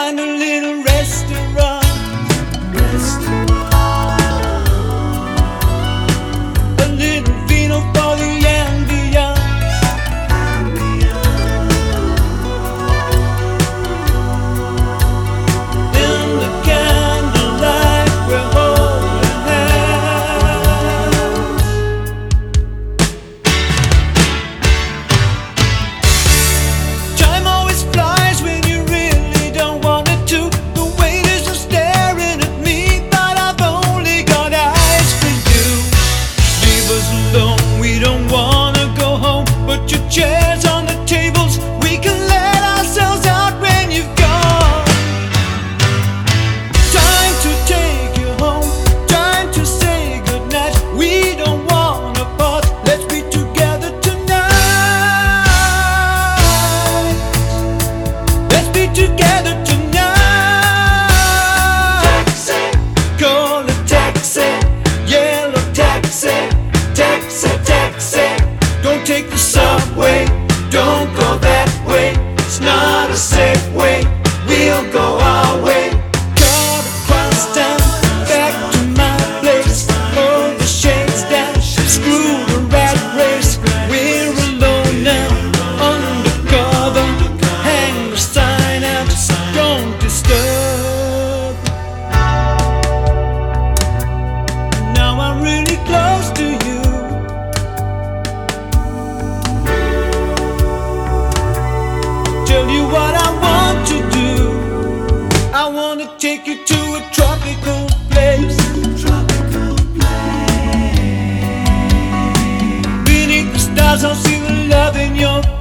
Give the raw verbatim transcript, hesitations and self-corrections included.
find a little restaurant, a little vino for the ambiance. In the candlelight we're holding hands. Time always flies when you really don't want it to. The waiters are staring at me, but I've only got eyes for you. Leave us alone, we don't wanna go home. Put your chairs on the tables, we can let ourselves out when you've gone. Time to take you home, time to say goodnight. We don't wanna part, let's be together tonight. Let's be together tonight. Taxi, call a taxi, yellow taxi, taxi, taxi. Don't take the subway, don't go that way. It's not a safe way, we'll go our way. Cut across town, back to my place. Pull the shades down, screw the rat race. We're alone now, undercover. Hang the sign out, don't disturb. Now I'm really close to you. Tell you what I want to do. I want to take you to a tropical place. Beneath the stars I'll see the love in your